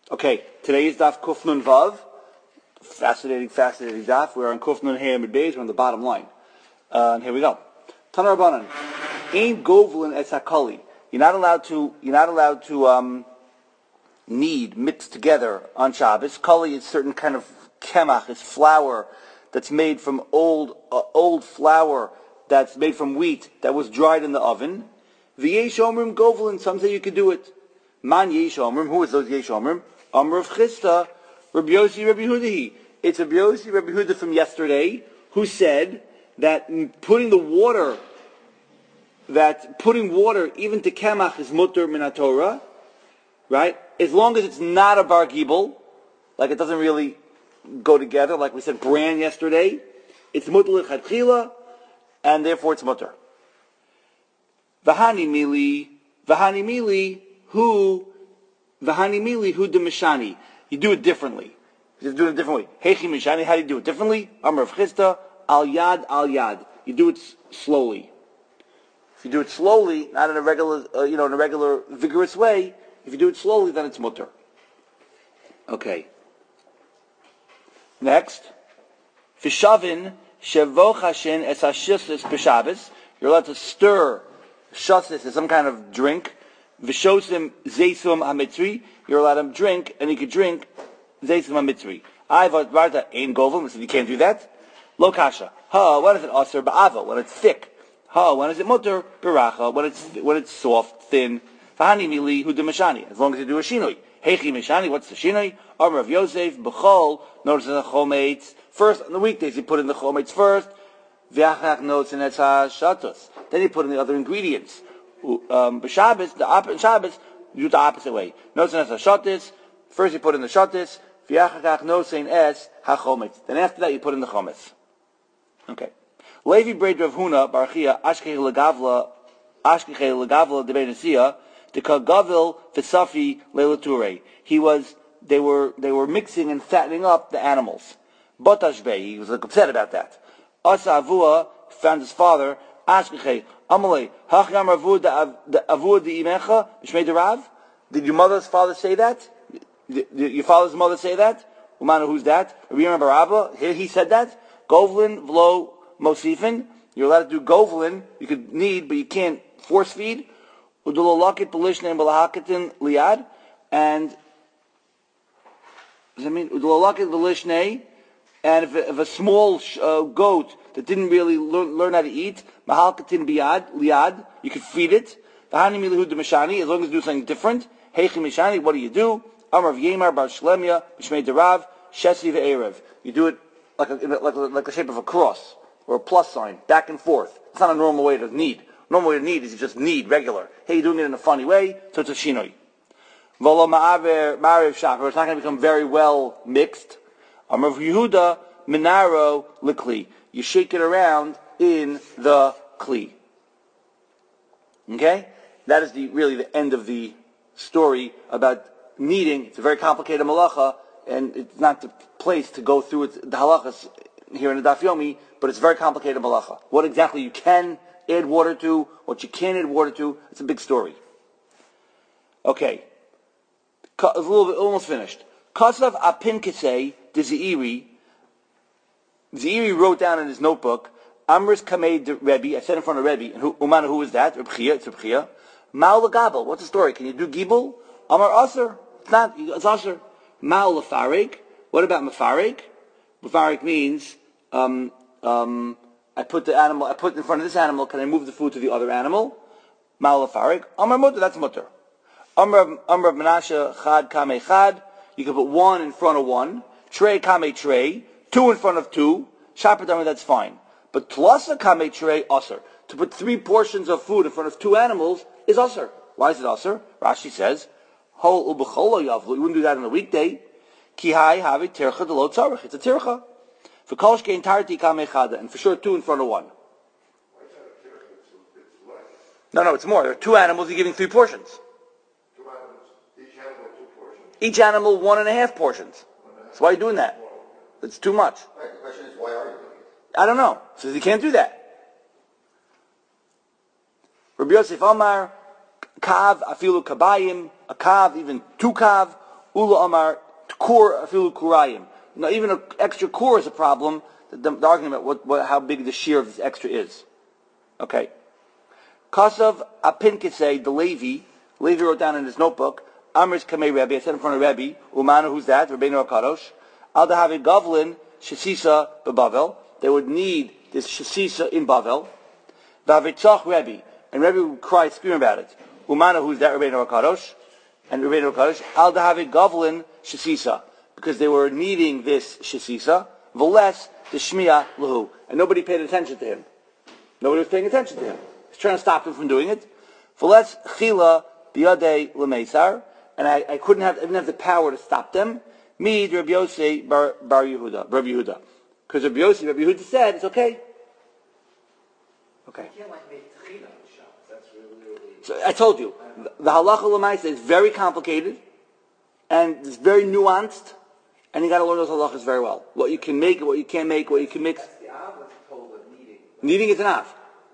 Okay, today is Daf Kuf Nun Vav. Fascinating Daf. We're on Kuf Nun Hey Amid Beis. We're on the bottom line. And here we go. Tanar Rabbanan. Ain't govlin et sakali. You're not allowed to knead, mix together on Shabbos. Kali is certain kind of kemach, it's flour that's made from old flour that's made from wheat that was dried in the oven. V'yesh omrim govlin. Some say you could do it. Man yesh omrim. Who is those yesh omrim? Amr of Chisda, Rabbi Yossi, Rabbi Hudahi. It's Rabbi Yossi, Rabbi Huda from yesterday, who said that putting water even to kemach is mutter min Torah, right? As long as it's not a bar gibel, like it doesn't really go together, like we said bran yesterday, it's mutter l'chadchila, and therefore it's mutter. V'hani mili, who the mishani. You do it differently. You do it a different way. Hechi mishani. How do you do it differently? Amar of Chisda, al yad. You do it slowly. If you do it slowly, not in a regular vigorous way, if you do it slowly, then it's mutter. Okay. Next, fishavin shevochashin es hashisis b'Shabbos. You're allowed to stir shasis as some kind of drink. V'shosim zeisum hamitzri. You're allowed to drink, and you could drink zeisum hamitzri. I've barta ein govim. So you can't do that. Lo kasha. When is it aser ba'ava? When it's thick. When is it mutter beracha? When it's soft, thin. V'hani mili hu demashani. As long as you do a shinoi. Hechi mishani. What's the shinoi? Amar of Yosef b'chol. Notice in the chometz. First on the weekdays you put in the chometz first. V'achach notes in etzah shatos. Then you put in the other ingredients. Shabbos, you do it the opposite way. Notes in etzah shatos. First you put in the shatos. V'achach notes in es hachometz. Then after that you put in the chometz. Okay. Levi Braid Rav Huna Barchia Ashkei Legavla Debenesia the Kagavil Fisafi Leilature. They were mixing and fattening up the animals. Batashbei, he was upset about that. Asa Avua found his father. Ashkei Amalei Hacham Ravu the Avua the Imecha B'Shmei Derav. Did your mother's father say that? Did your father's mother say that? Umana, who's that? Rabbi Barabba. He said that. Govlin V'lo Mosifin. You're allowed to do govlin. You could knead, but you can't force feed. Udulolakit Belishne and Balahakitin Liad. And does that mean Udulolakit Belishne? And if a small goat that didn't really learn how to eat, Mahalkatin Biad Liad, you could feed it. V'hani milihud mishani, as long as you do something different. Heichi mishani, what do? Amar of Yemar Bar Shlemia B'Shmei Derav Shesi ve'erev. You do it like the shape of a cross or a plus sign, back and forth. It's not a normal way to knead. Normal way to knead is you just knead regular. Hey, you're doing it in a funny way, so it's a shinoi. V'lo ma'arev shaper. It's not going to become very well mixed. Amar of Yehuda Minaro Likli. You shake it around in the kli. Okay? That is really the end of the story about kneading. It's a very complicated malacha, and it's not the place to go through the halachas here in the Daf Yomi, but it's a very complicated malacha. What exactly you can add water to, what you can't add water to, it's a big story. Okay. It's a little bit, almost finished. Kasav apin kesei de Zeiri. Zeiri wrote down in his notebook, Amris Kamei de Rebbe, I said in front of Rebbe, and Umana, who is that? Reb Chia, it's Reb Chia. Ma'al Gabel, what's the story? Can you do Gibel? Amar Aser, it's not, it's Aser. Ma'al Lefarik, what about Mefarik? Mefarik means, I put in front of this animal, can I move the food to the other animal? Ma'al Lefarik. Amar Mutter, that's Mutter. Amar Menashe Chad Kamei Chad, you can put one in front of one. Trey Kamei Trey, two in front of two. Shapardami, that's fine. But Tlasa Kamei Trey, Aser. To put 3 portions of food in front of 2 animals is Aser. Why is it Aser? Rashi says, Hol ubecholo yavlu. You wouldn't do that on a weekday. Ki hai havi tircha delo tzarech. It's a tircha. For kol shkein tarti kamei chada. And for sure 2 in front of 1. No, it's more. There are 2 animals, you're giving 3 portions. 2 animals. Each animal 2 portions. Each animal 1.5 portions. So why are you doing that? It's too much. Right, the question is, why are you doing it? I don't know. Says you can't do that. Rabbi Yosef Amar, kav afilu kabayim, a kav, even 2 kav, Ula Amar Kur Afilu Kurayim. Now, even an extra kur is a problem. The argument about how big the shear of this extra is. Okay. Kasav Apinkisei, the Levi wrote down in his notebook, Amris Kamei Rebbe, I said in front of Rebbe, Umana, who's that? Rebbeinu HaKadosh. Al Dahavi Gavlin, Shasisa Bavel. They would need this Shasisa in Bavel. Vavitzach Rebbe. And Rebbe would cry, scream about it. Umana, who's that? Rebbeinu HaKadosh. And Rebbeinu HaKadosh, Al Dahavi Gavlin, Shasisa. Because they were needing this Shasisa. V'les, the Shmiya Lahu. And nobody paid attention to him. Nobody was paying attention to him. He's trying to stop him from doing it. V'les Chila Biyadei L'Meisar. And I didn't have the power to stop them. Me, Rabbi Yossi Bar Yehuda. Because Rabbi Yehuda said, it's okay. Okay. You can't make tachina on Shabbos. That's really... So I told you, the halacha l'maisa is very complicated, and it's very nuanced, and you got to learn those halachas very well. What you can make, what you can't make, what you can mix. That's the av that's told of kneading. Kneading is an av.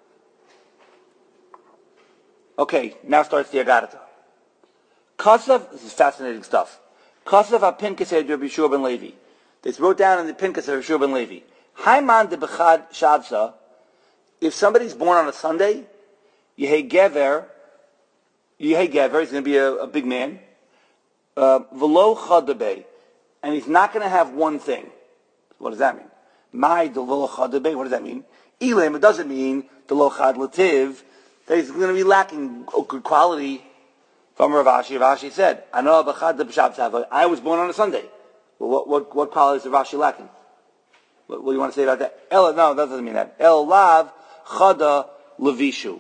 Okay, now starts the Agarata. Kasav, this is fascinating stuff. Kasav ha-Pinkas Rabbi Yeshua ben Levi. It's wrote down in the Pinkas of Yeshua ben Levi. Haiman de Bechad Shabsa. If somebody's born on a Sunday, Yehei Gever, he's going to be a big man. V'lo Chadabe. And he's not going to have one thing. What does that mean? Mai de lo Chadabe. What does that mean? Elam, it doesn't mean the lo Chad Lativ. That he's going to be lacking good quality. From Rashi said, I was born on a Sunday. Well, what qualities is Rashi lacking? What do you want to say about that? No, that doesn't mean that. El lav chada levishu.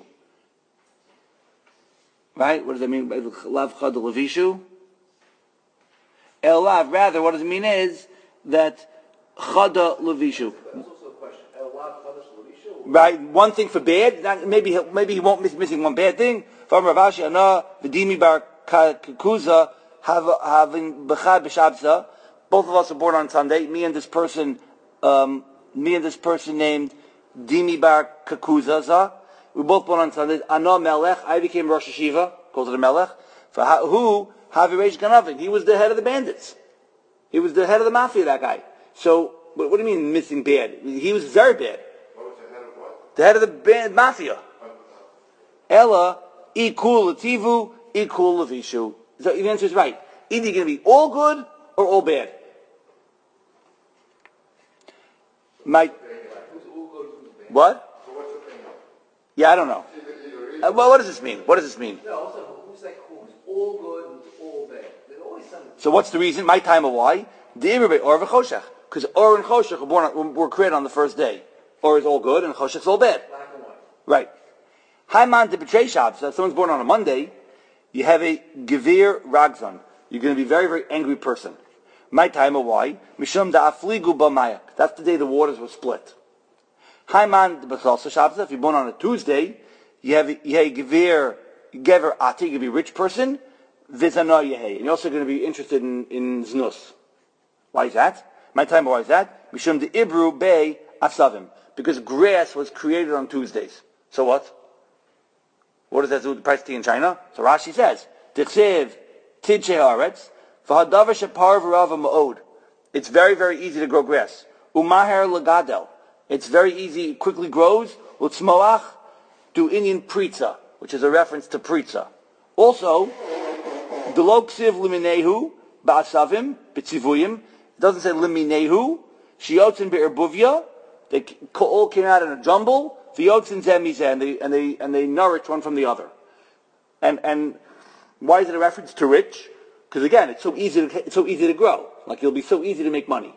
Right? What does that mean by lav chada levishu? El lav, rather, what does it mean is that chada levishu. That's also a question. El lav chada levishu? Right? One thing for bad, maybe he won't miss missing one bad thing. From Ravashi, Ana, V'dimi bar Kuza, having Bechad B'Shabza. Both of us are born on Sunday. Me and this person named Dimi bar Kakuza. We both born on Sunday. Ana Melech. I became Rosh Hashiva, called it a Melech. For who? Havi Reish Ganavin. He was the head of the bandits. He was the head of the mafia, that guy. So, what do you mean missing bad? He was very bad. What was the head of what? The head of the mafia. Ella. Equal lativu, equal levishu. So the answer is right. Either you're going to be all good or all bad. What? So what's the thing? Yeah, I don't know. Well, what does this mean? What does this mean? No, also, who's all good and all bad? There's always something. So what's the reason? My time of why? Because Or and Choshech were created on the first day. Or is all good and Choshech is all bad. Black and white. Right. Haiman de B'trei Shabbos, so if someone's born on a Monday, you have a Gevir Ragzon. You're going to be a very, very angry person. My time of why? Mishum da Afligu B'mayak. That's the day the waters were split. Haiman de B'chalsa Shabbos, if you're born on a Tuesday, you have a Gevir Ati, you're going to be a rich person. Vizana Yehei. And you're also going to be interested in Znus. Why is that? My time of why is that? Mishum de Ibru Bei Asavim. Because grass was created on Tuesdays. So what? What does that do with the price of tea in China? So Rashi says, T'chsev tidshei haaretz, v'hadavar shepar v'rava ma'od. It's very, very easy to grow grass. Umaher legadel. It's very easy, it quickly grows. Utzmoach, do Indian pritza, which is a reference to pritza. Also, Delo ksiv liminehu, ba'asavim, b'tzivuyim. It doesn't say liminehu. Shiotzin be'erbuvya. They all came out in a jumble. The yolks and zemizeh, and they nourish one from the other. And why is it a reference to rich? Because again, it's so easy to grow. Like it'll be so easy to make money.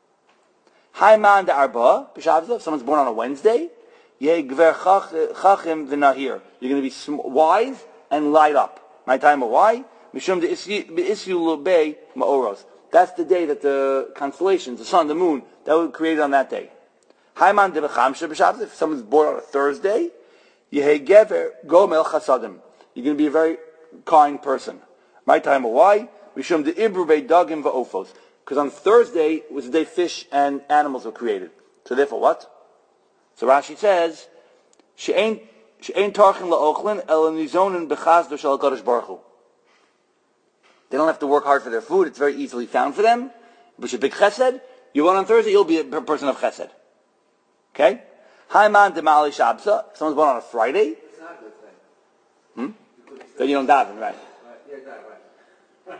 Haiman de Arba, if someone's born on a Wednesday, Yeh Gver Chachim v'Nahir. You're going to be wise and light up. My time of why? Mishum de Isyu Lubei Ma'oros. That's the day that the constellations, the sun, the moon, that were created on that day. Haiman de B'chamshe b'Shabbos. If someone's born on a Thursday, Yehei Gever Gomel Chasadim. You're going to be a very kind person. My time of why? Mishum de Ibru Bei Dagim v'Ofos. Because on Thursday was the day fish and animals were created. So therefore what? So Rashi says, She'ein tarchin la'ochlin el nizonin b'chazdo shel HaKadosh Baruch Hu. They don't have to work hard for their food. It's very easily found for them. Which is big chesed. You're born on Thursday, you'll be a person of chesed. Okay? Haiman demali shabsa. If someone's born on a Friday. It's not a good thing. Then you don't daven, right? Yeah, right.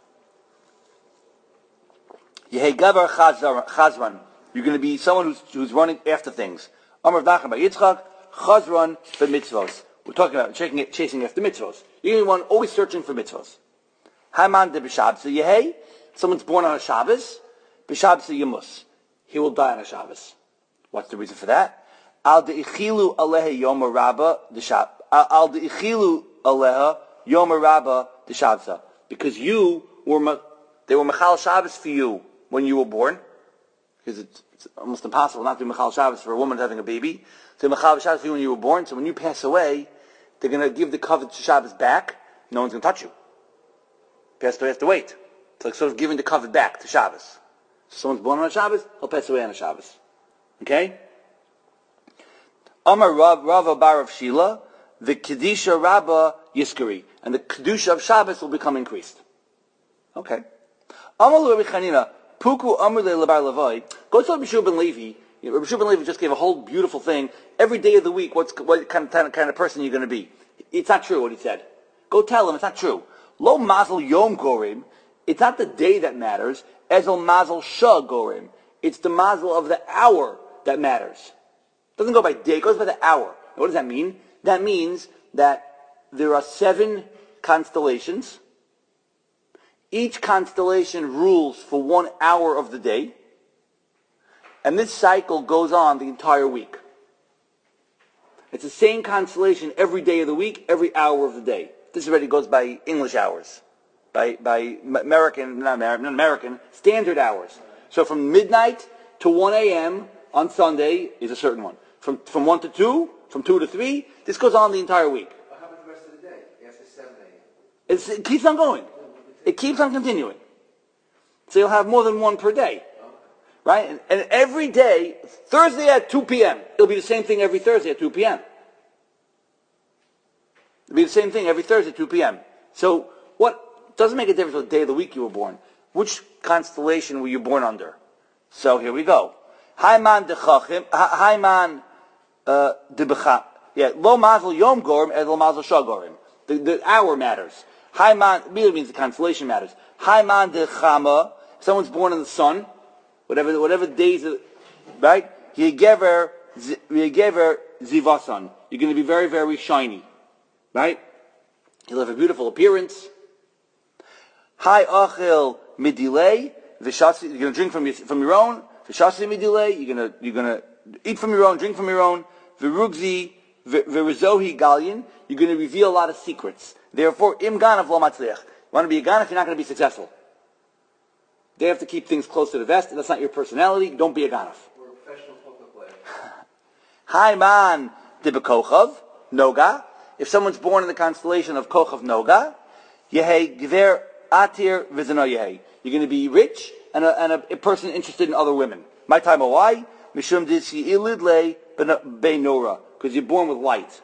Yehei gavar chazran. You're going to be someone who's running after things. Amar Nachman bar Yitzchak, chazran b'mitzvos. We're talking about chasing after mitzvos. You're going to be one always searching for mitzvos. Haiman de b'shabsa yehei. Someone's born on a Shabbos. B'shabsa yamus. He will die on a Shabbos. What's the reason for that? Al de'ichilu aleha yom rabba d'shab. Al de'ichilu aleha yom rabba d'shabsa. Because they were mechal Shabbos for you when you were born. Because it's almost impossible not to do mechal Shabbos for a woman having a baby. So mechal Shabbos for you when you were born. So when you pass away, they're going to give the covet to Shabbos back. No one's going to touch you. Passed away, have to wait. It's like sort of giving the covet back to Shabbos. So someone's born on a Shabbos, he'll pass away on a Shabbos. Okay? Amar Rava bar of Shila, the Kedisha Rabba Yiskari. And the Kedusha of Shabbos will become increased. Okay. Amar Rabbi Chanina, Puku Amar Le'Labar Levai. Go to Rabbi Shua ben Levi. Rabbi Shua ben Levi just gave a whole beautiful thing. Every day of the week, what kind of person you're going to be. It's not true what he said. Go tell him it's not true. Lo Mazel Yom Gorim. It's not the day that matters. Ezel Mazel Shah Gorim. It's the Mazel of the hour that matters. It doesn't go by day, it goes by the hour. What does that mean? That means that there are 7 constellations. Each constellation rules for 1 hour of the day. And this cycle goes on the entire week. It's the same constellation every day of the week, every hour of the day. This already goes by English hours. By American standard hours. So from midnight to 1 a.m. on Sunday is a certain one. From 1 to 2, from 2 to 3, this goes on the entire week. What happens the rest of the day? After 7 a.m.? It keeps on going. It keeps on continuing. So you'll have more than one per day. Right? And every day, Thursday at 2 p.m., it'll be the same thing every Thursday at 2 p.m. It'll be the same thing every Thursday at 2 p.m. So what doesn't make a difference what day of the week you were born. Which constellation were you born under? So here we go. Haiman de Chachim, Haiman de Becham. Yeah, lo mazel yom gorim, and lo mazel shah gorim. The hour matters. Haiman really means the constellation matters. Haiman de Chama. If someone's born in the sun, whatever days, right? Yegever zivasan. You're going to be very, very shiny, right? You'll have a beautiful appearance. Hai achil midilei v'shasi. You're going to drink from your own. V'shasi midilei. You're going to eat from your own, drink from your own. V'rugzi v'rizohi galyin. You're going to reveal a lot of secrets. Therefore, im ganav lo matzliach. You want to be a ganaf, you're not going to be successful. They have to keep things close to the vest, and that's not your personality. Don't be a ganaf. We're a professional poker player. Hai man de bekochav noga. If someone's born in the constellation of Kochav Noga, Yehei Gver Atir Vizano Yehei. You're going to be rich and a person interested in other women. My time of why? Mishum Disi Ilidle Benora. Because you're born with light.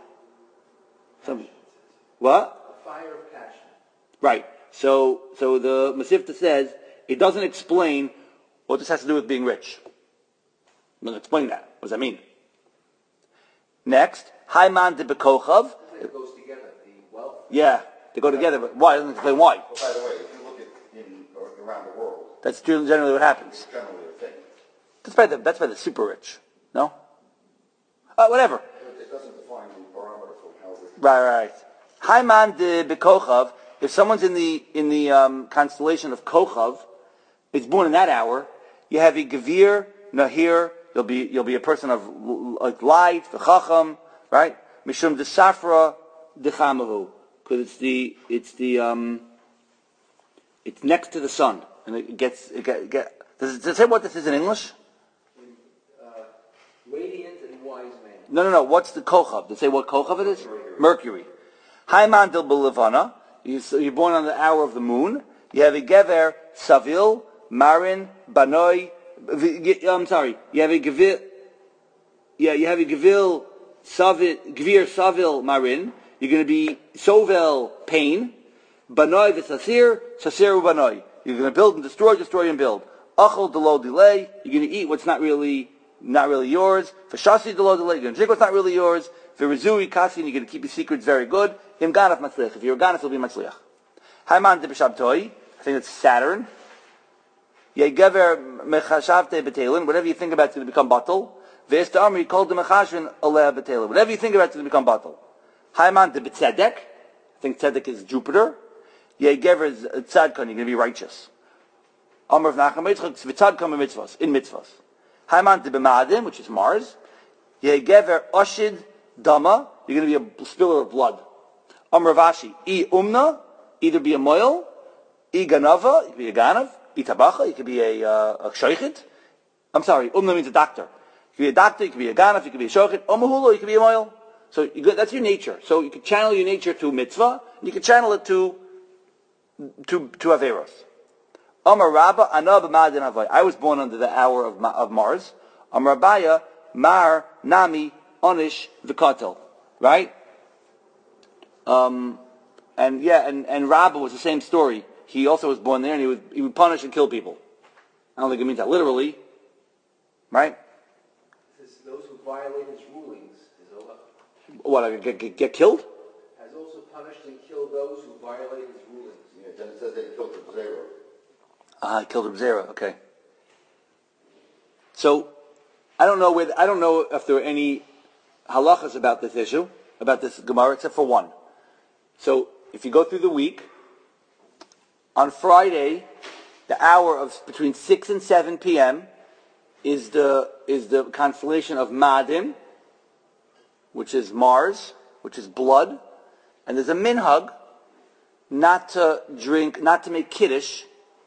What? A fire of passion. Right. So the Masifta says, it doesn't explain what this has to do with being rich. It doesn't explain that. What does that mean? Next, Haiman de Bekochav. It goes together, the wealth. Yeah, they go together, but why? It doesn't explain why. Well, by the way, if you look at around the world, That's generally what happens. it's generally a thing. That's by the super rich. No? Whatever. It doesn't define the barometer for how rich. Right. Haiman de Bekochav, if someone's in the constellation of Kochav, it's born in that hour, you have a Gevir, Nahir, you'll be a person of like light, v'chacham, right? Mishum de Safra de Chamahu, because it's next to the sun, and it gets. Does it say what this is in English? Radiant and wise man. No. What's the Kochav? Does it say what Kochav it is? Mercury. Haiman del Belevana. You're born on the hour of the moon. You have a Gever Savil, Marin, Banoi. I'm sorry. You have a Gevil. Yeah, you have a Gevil Savil, Gvir Savil Marin. You're going to be Sovel pain. Banoi v'sasir, sasir u'banoi. You're going to build and destroy, destroy and build. Achol delo delay. You're going to eat what's not really yours. V'shasi delo delay. You're going to drink what's not really yours. V'rizui kasi. You're going to keep your secrets very good. Im ganaf matzliach. If you're a ganaf, you'll be matzliach. Haiman de b'shabtoi. I think it's Saturn. Yegever mechashavte betelin. Whatever you think about is going to become batal. V'esta amri called the mechashvin aleh betelin. Whatever you think about is going to become batal. Haiman de b'tzedek. I think tzedek is Jupiter. Yegever is tzadkan. You're going to be righteous. Amr of Nachman Yitzchak tzadkan in mitzvahs. Haiman de b'madim, which is Mars. Yegever oshid dama. You're going to be a spiller of blood. Amr of Ashi. I umna. Either be a moil. I ganava. You could be a ganav. I tabacha. You could be a shoichet. I'm sorry. Umna means a doctor. You could be a doctor. You could be a ganav. You could be a shoichet. Omahulo. You could be a moil. So that's your nature. So you can channel your nature to mitzvah, and you can channel it to averos. Amar Rabba Anab Madin Havai. I was born under the hour of Mars. Amar Rabaya Mar Nami Onish Vikatel. Right? And Rabba was the same story. He also was born there, and he would punish and kill people. I don't think it means that literally. Right? Those who violate his rulings. What, get killed? Has also punished and killed those who violate his rulings. Yeah, then it says they killed the Zera. He killed a Zera. Okay. So, I don't know if there are any halachas about this issue, about this Gemara, except for one. So, if you go through the week, on Friday, the hour of between 6 and 7 p.m. is the constellation of Madim, which is Mars, which is blood, and there's a minhag not to make kiddush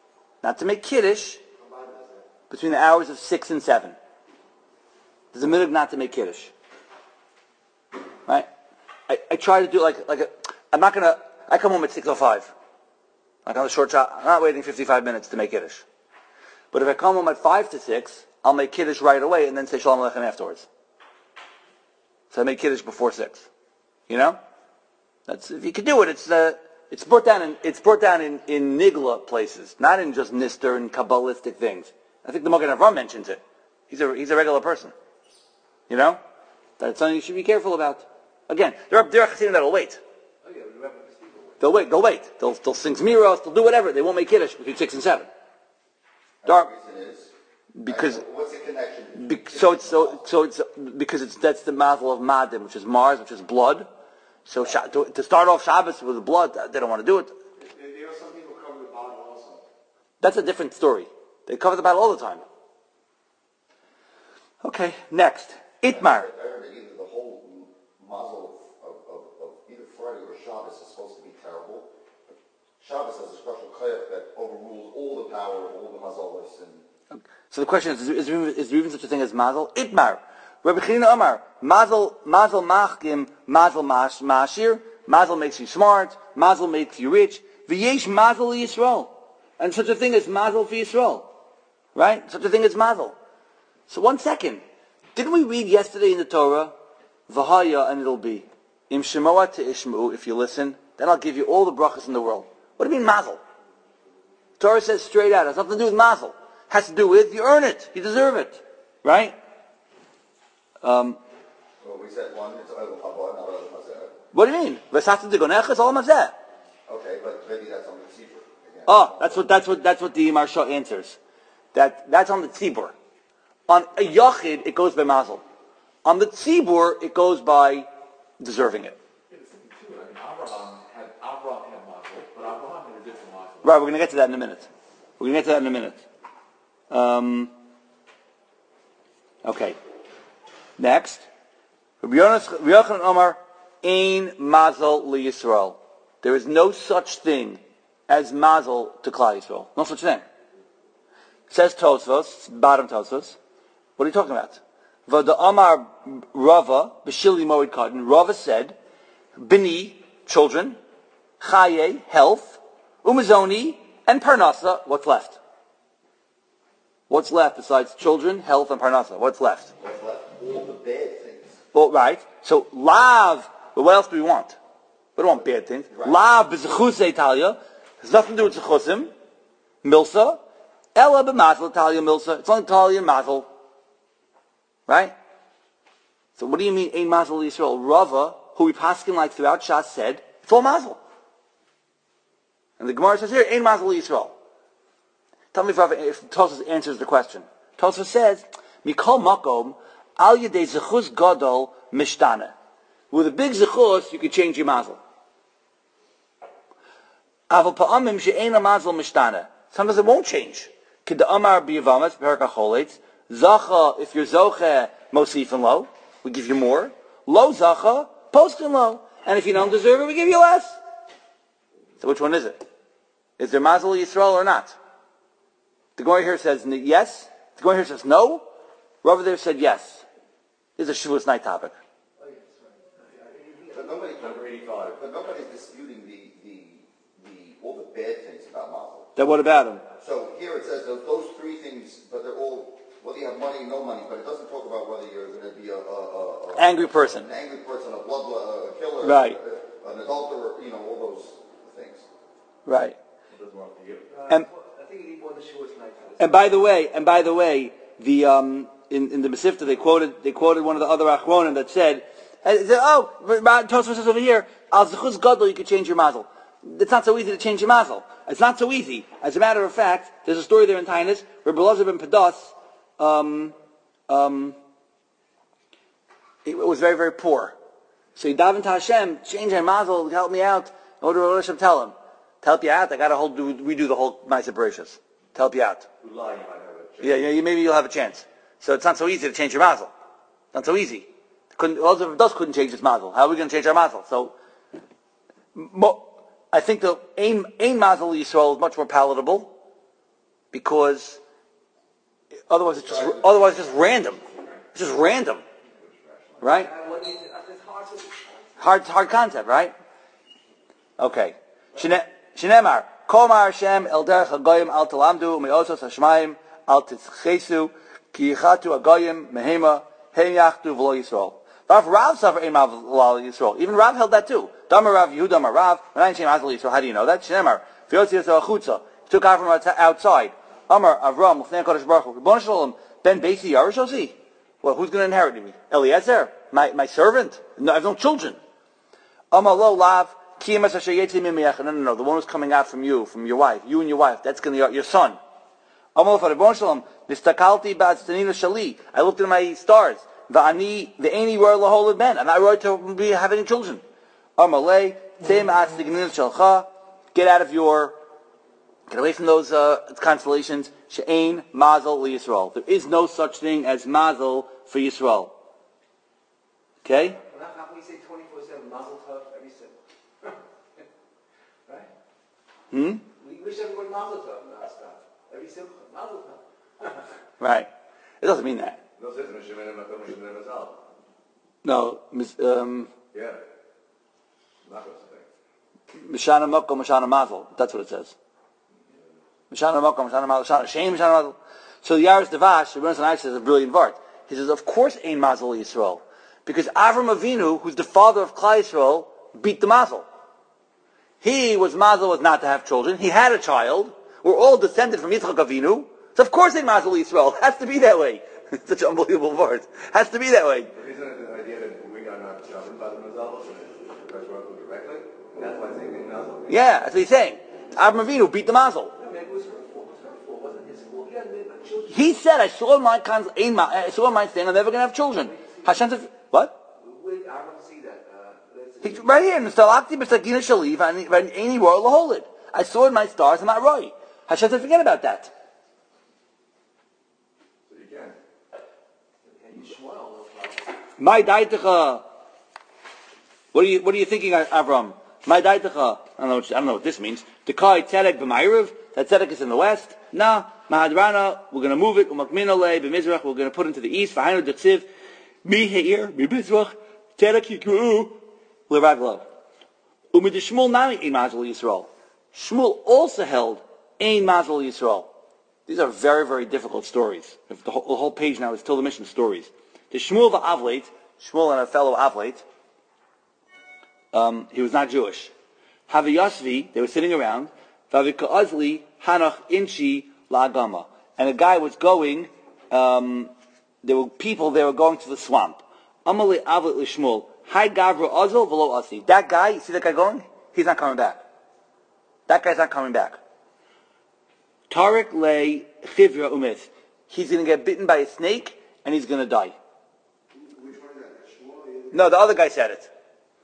between the hours of 6 and 7. There's a minhag not to make kiddush. Right? I try to do I come home at 6:05. Like on a short shot, I'm not waiting 55 minutes to make kiddush. But if I come home at 5 to 6, I'll make kiddush right away and then say Shalom Aleichem afterwards. So I make kiddush before 6. You know? That's, if you can do it, it's brought down in Nigla places, not in just Nister and Kabbalistic things. I think the Magen Avraham mentions it. He's a regular person. You know? That's something you should be careful about. Again, there are Chassidim that'll wait. They'll wait. They'll sing Zmiros, they'll do whatever. They won't make kiddush between 6 and 7. The reason is because what's the connection? That's the mazel of Madim, which is Mars, which is blood. So to start off Shabbos with blood, they don't want to do it. There are some people who cover the bottle also. That's a different story. They cover the battle all the time. Okay, next. Itmar. I heard that either the whole mazel of either Friday or Shabbos is supposed to be terrible. Shabbos has a special koyach that overrules all the power of all the mazalos and. So the question is there even such a thing as mazel? Itmar. Rabbi Chanina Amar, mazel machkim, mazel mashir, mazel makes you smart, mazel makes you rich, v'yesh mazel Yisrael. And such a thing as mazel for Yisrael. Right? Such a thing as mazel. So 1 second. Didn't we read yesterday in the Torah, v'haya, and it'll be, im shemoa te'ishmu, if you listen, then I'll give you all the brachas in the world. What do you mean mazel? Torah says straight out, it has nothing to do with mazel. Has to do with, you earn it, you deserve it. Right? Well, we said one, it's not mazeh. What do you mean? V'sata degonecha, it's all mazeh. Okay, but maybe that's on the tzibur. Oh, that's what the Maharsha answers. That's on the tzibur. On a yachid, it goes by mazel. On the tzibur, it goes by deserving it. Abraham had mazel, but Abraham had a different mazel. Right, we're going to get to that in a minute. Okay. Next. Rabbi Yochanan Omar, Ein mazel liyisrael. There is no such thing as mazel to Klal Yisrael. No such thing. Says Tosfos, bottom Tosfos. What are you talking about? V'da Amar Rava, b'shili moed kadin. Rava said, Bini, children, Chaye, health, Umazoni, and Parnasa, what's left? What's left besides children, health, and Parnasa? What's left? What's left? All the bad things. Well, right. So, Lav, but what else do we want? We don't want bad things. Right. La b'zechus Italia has nothing to do with zechusim. Milsa. Ella b'mazel Italia milsa. It's only Italia and mazel. Right? So what do you mean, ein mazel Yisrael? Rava, who we paskin like throughout Shas, said, it's all mazel. And the Gemara says here, ein mazel Yisrael. Tell me if Tosfos answers the question. Tosfos says, Mikol makom, al yedei zechus gadol mishtana. With a big zechus, you could change your mazel. Aval pa'amim she'ein mazel mishtana. Sometimes it won't change. Kid the amar b'yavamas, b'herka choletz, zacha, if you're zoche, mosif and lo, we give you more. Lo zacha, post and lo. And if you don't deserve it, we give you less. So which one is it? Is there mazel Yisrael or not? The Gemara here says yes. The Gemara here says no. Rava there said yes. This is a Shavuos night topic. But nobody's disputing all the bad things about mazel. Then what about him? So here it says those three things, but they're all, whether you have money, no money, but it doesn't talk about whether you're going to be Angry person. an angry person, a killer, Right. An adulterer, all those things. Right. It doesn't work for you. And I think you need more than Shavuos night. by the way, the in the Mesivta they quoted one of the other Achronim that said, Tosfos says over here, al zechus gadol you could change your mazel. It's not so easy to change your mazel. It's not so easy. As a matter of fact, there's a story there in Tainus where Elazar ben Padas it was very, very poor. So he davened to Hashem, change my mazel, help me out. What did Hashem tell him? To help you out, I got to redo the whole Ma'aser Bereshis. To help you out. Maybe you'll have a chance. So it's not so easy to change your mazel. Not so easy. Elazar ben Padas couldn't change his mazel. How are we going to change our mazel? So, I think the ein mazel Yisrael is much more palatable because otherwise it's just random. It's just random, right? Hard concept, right? Okay. Shinemar Komar Hashem El Derech Hagoyim Al Talamdu Meosos Hashmayim Al Titzchesu Ki Yichatu Hagoyim Mehema Hem Yachtu V'Lo Yisrael. Rav suffer ein mazel Yisrael. Even Rav held that too. Damar Rav Yehuda Amar Rav. When Shem mazel Yisrael, how do you know that? Shinemar V'Yotzi Yisrael Chutza. He took out from outside. Amar Avram L'fnei Kodesh Baruch Hu. Ribono Shel Olam Ben Beisi Yarishosi. Well, who's going to inherit me? Eliezer, my servant. No, I have no children. Amar Lo Lav Kiyemas Asher Yetzi Mimiyach. No. The one who's coming out from you, from your wife, you and your wife. That's going to be your son. Amar Lo Ribono Shel Olam Nistakalti Ba'Tztanina Shali. I looked at my stars. Va'ani ve'eni roy laholid ben. I'm not roy to have any children. Amalei teim atzignin shalcha. Get away from those constellations. She'ein mazel liYisrael. There is no such thing as mazel for Yisrael. Okay? How can we say 24/7 mazel tov every simcha? Right? We wish everyone mazel tov nonstop. Every simcha mazel tov. Right. It doesn't mean that. No. Yeah. Mishana Makom, Mishana Mazel. That's what it says. Mishana Makom, Mishana Mazel. Shame, Mishana Mazel. So the Yaris Devash, Rebbeinu Sanai says a brilliant vart. He says, of course, Ein Mazel Yisrael. Because Avram Avinu, who's the father of Klal Yisrael, beat the Mazel. Mazel was not to have children. He had a child. We're all descended from Yitzchak Avinu. So of course Ein Mazel Yisrael. It has to be that way. Such an unbelievable word. Has to be that way. But isn't it the idea that we are not chosen by the Mazal, so that we directly? And that's why it's saying Mazal? Yeah, that's what he's saying. Avram Avinu beat the Mazel. It was her fault. It was her fault. It wasn't his fault. He had children. He said, I saw in my thing, I'm never going to have children. Hashem said, what? Where did Aaron see that? Right here, in the Stalakti B'Sakina Shaliv, and any royal laholid. I saw in my stars, I'm not right. Hashem said, forget about that. My daitecha. What are you thinking, Avram? My daitecha. I don't know what this means. Dekai tzedek b'mayriv. That tzedek is in the west. Nah, mahadrana. We're going to move it. Umakmina le b'mizrach. We're going to put it into the east. V'hainu detziv mi heir mi mizrach. Tzedek yikru l'raglo. Umidishmul nami ein mazel Yisrael. Shmuel also held ein mazel Yisrael. These are very, very difficult stories. The whole page now is still the mission stories. The Shmuel v'Avleit, Shmuel and a fellow Avleit, He was not Jewish. Haviyasvi, they were sitting around. Vavika Azli, Hanach Inchi La'agama. And a guy was going, there were people, they were going to the swamp. Amali Avlit Lishmul, Hai Gavra Azl Velo Asi. That guy, you see that guy going? He's not coming back. That guy's not coming back. Tariq Le Chivra Umith. He's going to get bitten by a snake, and he's going to die. Which one is that? No, the other guy said it.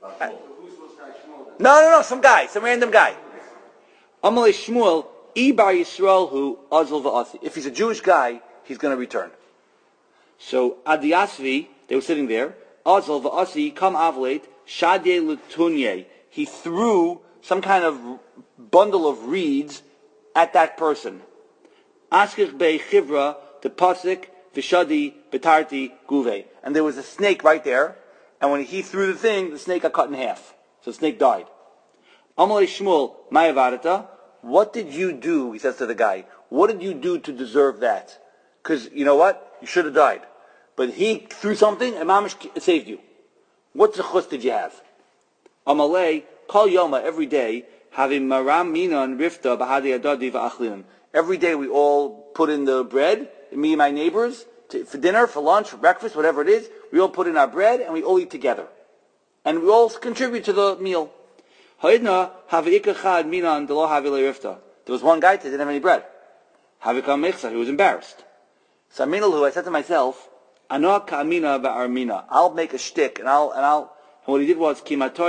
No, some guy, some random guy. Amalei Shmuel, Ibar Yisrael hu Azul va'asi. If he's a Jewish guy, he's going to return. So Adiyasvi, they were sitting there. Azul va'asi kam avlate shadye lutunye. He threw some kind of bundle of reeds at that person. Askich be chivra the pasik v'shadi betarti guve. And there was a snake right there. And when he threw the thing, the snake got cut in half. So the snake died. Amalei Shmuel, Mayavarata, what did you do, he says to the guy, what did you do to deserve that? Because, you know what? You should have died. But he threw something and Mamish saved you. What zechus did you have? Amalei, Kol Yoma, every day, having maram minan rifta bahadi adadi va'achlinan. Every day we all put in the bread, me and my neighbors, for dinner, for lunch, for breakfast, whatever it is, we all put in our bread and we all eat together. And we all contribute to the meal. There was one guy that didn't have any bread. He was embarrassed. So I said to myself, I'll make a shtick, and what he did was, he made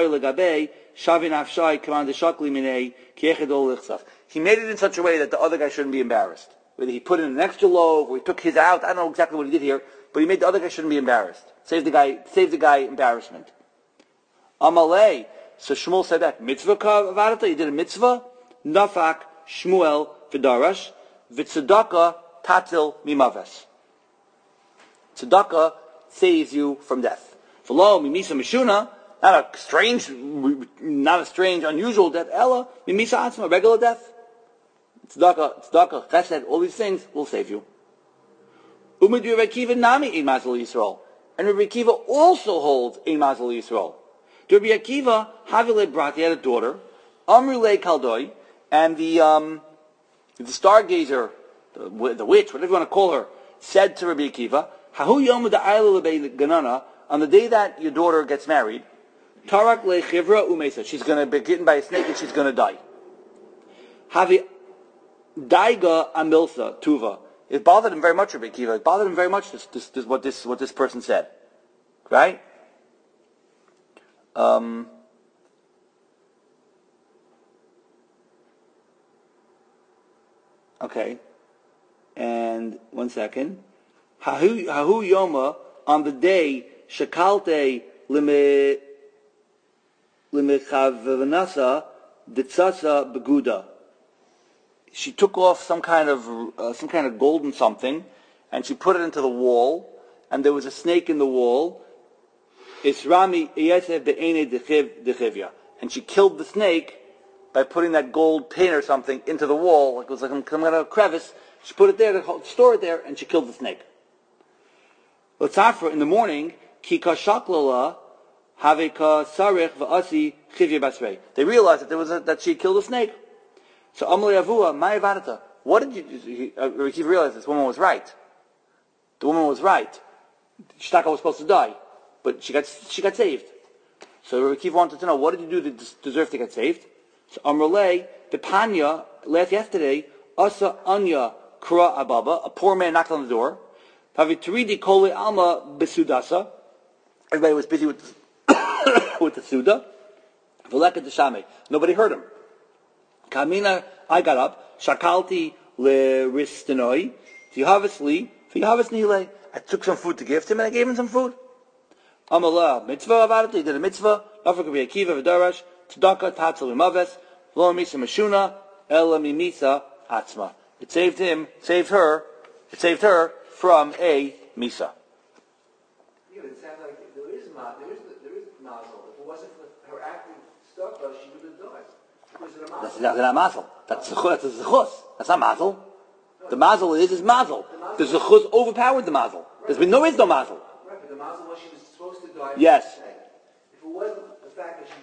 it in such a way that the other guy shouldn't be embarrassed. Whether he put in an extra loaf, or he took his out, I don't know exactly what he did here, but he made the other guy shouldn't be embarrassed. Save the guy embarrassment. Amalei. So Shmuel said that. Mitzvah kavarata, you did a mitzvah. Nafak Shmuel v'darash. V'tzedakah tatil mimaves. Tzedakah saves you from death. V'lo mimisa mishuna, not a strange, unusual death. Ella mimisa atzma, regular death. Tzedakah, chesed, all these things will save you. Umid Rabbi Akiva nami ein mazal Yisrael. And Rabbi Akiva also holds ein mazal Yisrael. Rabbi Akiva, Havile brought, he had a daughter, Amrule Kaldoi, and the stargazer, the witch, whatever you want to call her, said to Rabbi Akiva, Hahu Yom Da'ayla Lebei Ganana, on the day that your daughter gets married, Tarak Le Chivra Umesa, she's going to be bitten by a snake and she's going to die. Havi Daiga Amilsa Tuva. It bothered him very much, Rabbi Akiva. It bothered him very much, what this person said. Right? Okay. And 1 second. Hahu Yoma, on the day, Shakalte Limechavnasa Ditsasa Beguda. She took off some kind of golden something, and she put it into the wall, and there was a snake in the wall. Isrami Yesef Be'ene Dechivya. And she killed the snake by putting that gold pin or something into the wall. Like it was like some kind of crevice. She put it there to store it there, and she killed the snake. L'tzafra, in the morning, Kika Shaklala Haveka Sarich V'asi Chivya Basrei. They realized that she killed a snake. So Amalei Avua, Ma'avadata. What did you Rikiv realized this woman was right. The woman was right. Shtaka was supposed to die. But she got saved. So Rabbi Akiva wanted to know, what did you do to deserve to get saved? So Amrulay, the Panya, yesterday, Asa Anya Kura Ababa, a poor man knocked on the door. Pavitridi Kole Alma Besudasa. Everybody was busy with the Suda. Veleka Deshame. Nobody heard him. Kamina, I got up. Shakalti Le Ristinoi. Fihavasli. Fihavasnile. I took some food to give to him and I gave him some food. Amalah mitzvah about it. He did a mitzvah. Nafak Rabbi Akiva v'darash tzedakah tatzel imaves lo misa mishuna ela mimisa atzma. It saved her from a misa. Yeah, it sounds like there is mazel. If it wasn't for her acting stuff, she would have died. Because of the mazel. That's not mazel. That's a zechus. That's not mazel. The mazel is mazel. The zechus overpowered the mazel. There's no mazel. Right, but the mazel was she was supposed to die. Yes. If it wasn't the fact that she did this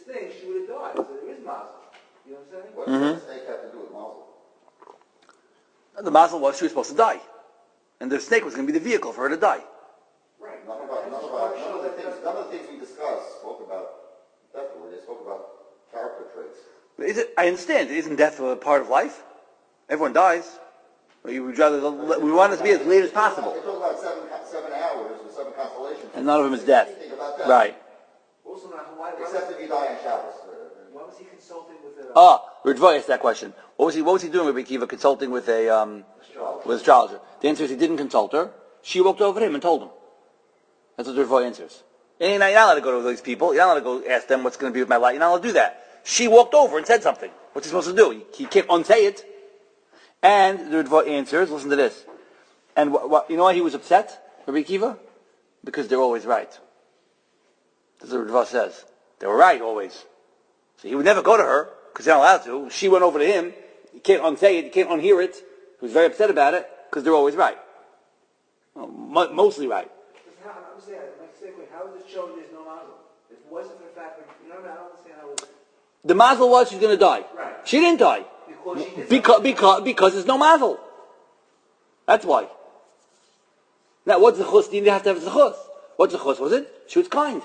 thing, she would have died. So there is mazel. You know what I'm saying? What does the snake have to do with mazel? The mazel was she was supposed to die. And the snake was going to be the vehicle for her to die. Right. None of the things we discussed spoke about death. They spoke about character traits. I understand. Isn't death a part of life? Everyone dies. We want it to be as late as possible. They talk about 7 hours or 7 constellations. And none of them is death. Think about that. Right. Also, now, why Except if you die on Shabbos. why was he consulting with a... Ritva asked that question. What was he doing with Rabbi Akiva, consulting with with astrologer? The answer is he didn't consult her. She walked over to him and told him. That's what the Ritva answers. And you're not allowed to go to those people. You're not allowed to go ask them what's going to be with my life. You're not allowed to do that. She walked over and said something. What's he supposed to do? He can't unsay it. And the Ritva answers, listen to this. And you know why he was upset, Rabbi Akiva? Because they're always right. That's what Ritva says. They were right always. So he would never go to her, because they're not allowed to. She went over to him. You can't unsay it. You can't unhear it. He was very upset about it, because they're always right. Well, mostly right. I'm saying, how is it showing there's no mazel? If it wasn't for the fact that, you know what I mean? I don't understand how it was. The mazel was she's going to die. Right. She didn't die. Because there's no mazel. That's why. Now, what's the chus? You have to have the chus. What's the chus? Was it? She was kind.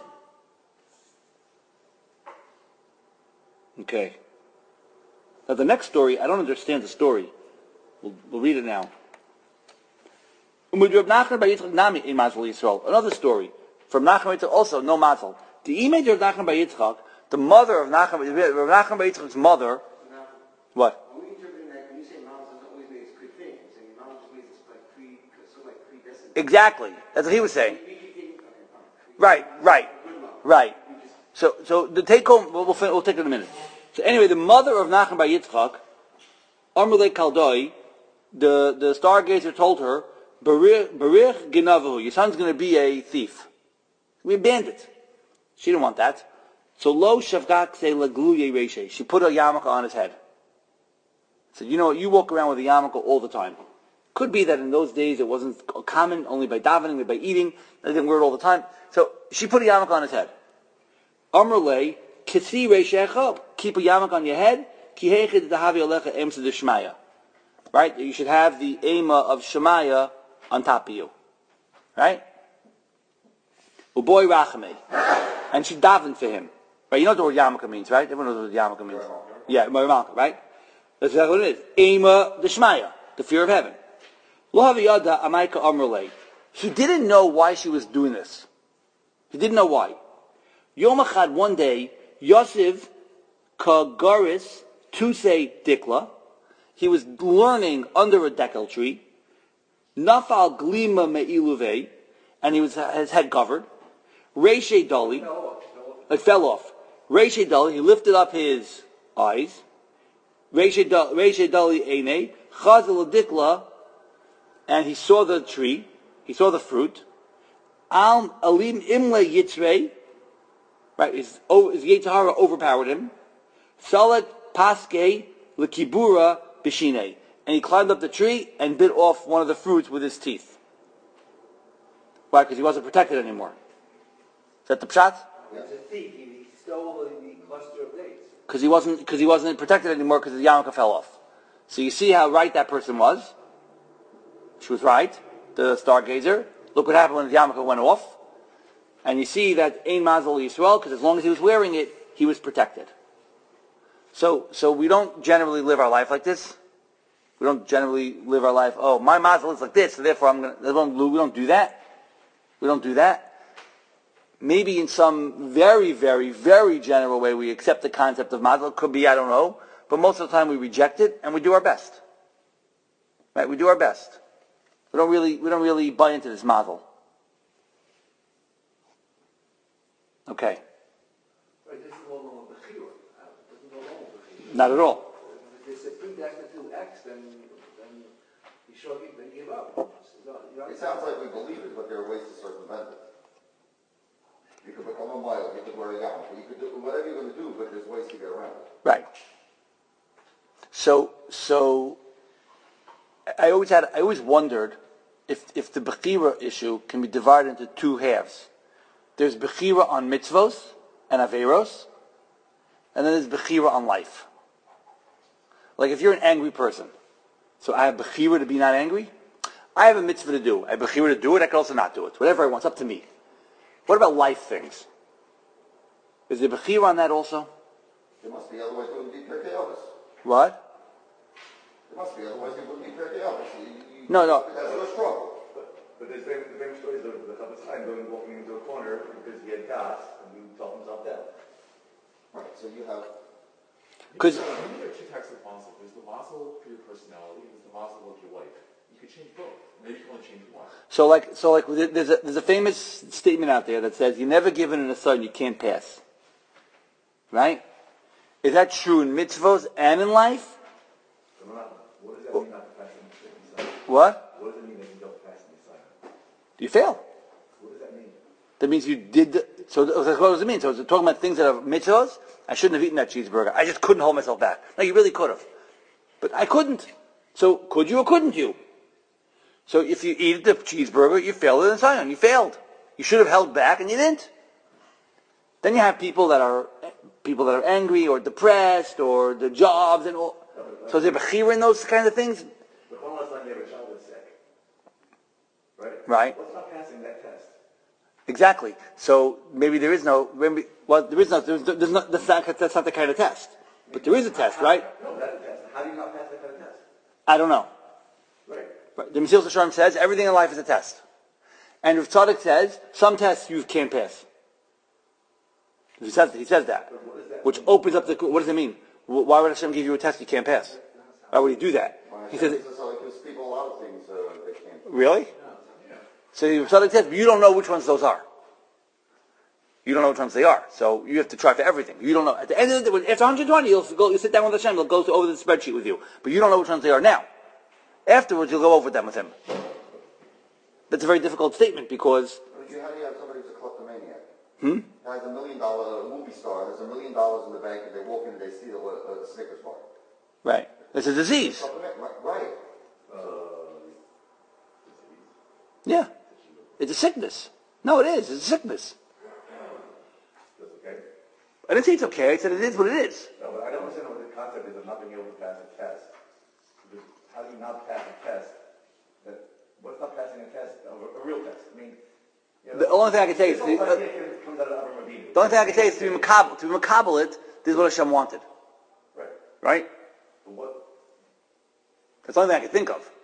Okay. Now the next story, I don't understand the story. We'll read it now. Another story from Nachman Yitzchak, also no mazel. The image of Nachman Bar Yitzchak, the mother of Nachman Bar Yitzchak's mother. What? Are we interpreting that when you say mazel doesn't always mean it's good thing? You're saying mazel just means it's like predestined. Exactly. That's what he was saying. Right. So the take home, we'll take it in a minute. So anyway, the mother of Nachman Bar Yitzchak, Amrle Kaldoi, the stargazer told her, Barich Ginavahu, your son's going to be a thief. We bandit. She didn't want that. So lo shavgak se lagluye reshe. She put a yarmulke on his head. Said, you know what, you walk around with a yarmulke all the time. Could be that in those days it wasn't common, only by davening, by eating. They didn't wear it all the time. So she put a yarmulke on his head. Amrle, kisi reshecha, keep a yarmulke on your head, ki hechid dahavi alecha emsa de shmaya. Right? You should have the ema of Shemaya on top of you. Right? Uboy rachame. And she davened for him. Right? You know what the word yarmulke means, right? Everyone knows what yarmulke means. Yeah, yarmulke, right? That's exactly what it is. Ema de Shmaya, the fear of heaven. Lo haviyada amayka amrle. He didn't know why she was doing this. He didn't know why. Yom Echad, one day, Yosef Kagaris Tuse Dikla, he was learning under a dekel tree, Nafal Glima Me'iluve, and his head covered. Reishe Dali, it fell off. Reishe Dali, he lifted up his eyes. Reishe Dali Eine, Chazal Dikla, and he saw the tree, he saw the fruit. Al Alim Imle Yitzrei, right, his Yetzirah overpowered him. Salat Paske Lekibura Bishine. And he climbed up the tree and bit off one of the fruits with his teeth. Why? Because he wasn't protected anymore. Is that the pshat? He was a thief. He stole the cluster of dates. Because he wasn't protected anymore because his yarmulke fell off. So you see how right that person was. She was right, the stargazer. Look what happened when his yarmulke went off. And you see that Ein Mazel Yisrael, because as long as he was wearing it, he was protected. So we don't generally live our life like this. We don't generally live our life, oh, my mazel is like this, so therefore we don't do that. We don't do that. Maybe in some very, very, very general way we accept the concept of mazel. It could be, I don't know. But most of the time we reject it and we do our best. Right? We do our best. We don't really buy into this mazel. Okay. Right, this is no longer bechira. This is no longer bechira. Not at all. If it's a predestined to X, then you should give up. It sounds like we believe it, but there are ways to circumvent it. You could become a mile, you could wear a yarmulke, you could do whatever you're going to do, but there's ways to get around it. Right. So I always wondered if the bechira issue can be divided into two halves. There's bechira on mitzvos and averos, and then there's bechira on life. Like if you're an angry person, so I have bechira to be not angry. I have a mitzvah to do. I have bechira to do it. I can also not do it. Whatever I want. It's up to me. What about life things? Is there bechira on that also? There must be, otherwise it wouldn't be Pirkei Avos. What? There must be, otherwise it wouldn't be Pirkei Avos. No. That's a struggle. But there's the famous stories of the Chafetz Chaim walking into a corner because he had gas and he talked himself down. Right, so you have... Because there are two types of mazel. There's the mazel for your personality, and there's the mazel of your life. You could change both. Maybe you can only change one. So like, there's a famous statement out there that says, "You're never given an asar you can't pass." Right? Is that true in mitzvos and in life? What does that mean not to pass the assignment? What? What does it mean that you don't pass the assignment? You fail. What does that mean? That means you did. So what does it mean? So it's talking about things that are mitzvos. I shouldn't have eaten that cheeseburger. I just couldn't hold myself back. No, you really could have, but I couldn't. So could you or couldn't you? So if you eat the cheeseburger, you failed in Zion. You failed. You should have held back, and you didn't. Then you have people that are angry or depressed or the jobs and all. So is there bechira in those kind of things? But when last time you have a child that's sick? Right? Right. What's not passing that test? Exactly. So maybe there is no. There's not. That's not the kind of test. But there is a test, right? No, that's a test. How do you not pass that kind of test? I don't know. Right. Right. The Mesilas Yesharim says everything in life is a test, and Rav Tzadok says some tests you can't pass. He says that, which opens up the. What does it mean? Why would Hashem give you a test you can't pass? Why would He do that? He says. So it gives people a lot of things they can't. Really? So Rav Tzadok says, but you don't know which ones those are. You don't know which ones they are, so you have to try for everything. You don't know. At the end of the day, after 120, you'll sit down with Hashem. He'll go over the spreadsheet with you, but you don't know which ones they are now. Afterwards, you'll go over them with Him. That's a very difficult statement because. How do you have somebody who's a kleptomaniac? Has $1 million, a movie star has $1 million in the bank, and they walk in and they steal a Snickers bar. Right. It's a disease. Right. Yeah. It's a sickness. No, it is. It's a sickness. That's okay? I didn't say it's okay. I said it is what it is. No, but I don't understand what the concept is of not being able to pass a test. Because how do you not pass a test? What's not passing a test? A real test. I mean, The only thing I can say is to be makabel it. This is what Hashem wanted. Right. Right? But what? That's the only thing I can think of.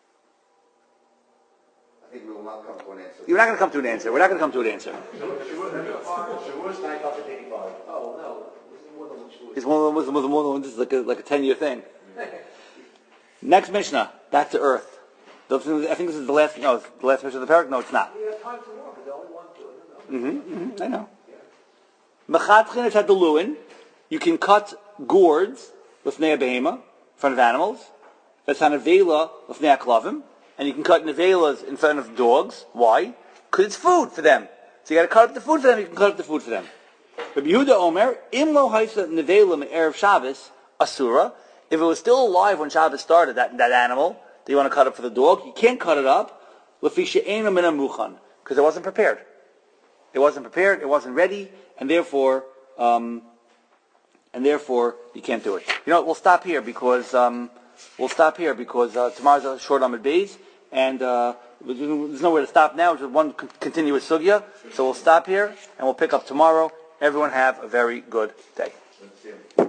I think we will not come to an answer. You're not going to come to an answer. We're not going to come to an answer. Shavuos 9,085. Oh, no, this is more than one Shavuos. It's more than one. This is like a 10-year thing. Next Mishnah, back to earth. I think this is the last. No, it's the last Mishnah of the parak. No, it's not. We have time tomorrow, but they only want to. I know. Mechatchin is at the luin. You can cut gourds with nea behema in front of animals. That's on a vela with nea klavim. And you can cut nevelas in front of dogs. Why? Because it's food for them. So you got to cut up the food for them. You can cut up the food for them. Rabbi Yehuda Omer, im lo haisa nevela in erev Shabbos asura. If it was still alive when Shabbos started, that animal that you want to cut up for the dog, you can't cut it up because it wasn't prepared. It wasn't prepared. It wasn't ready, and therefore you can't do it. You know, we'll stop here because tomorrow's a short Amud Beis, and there's nowhere to stop now. It's just one continuous sugya. So we'll stop here and we'll pick up tomorrow. Everyone have a very good day.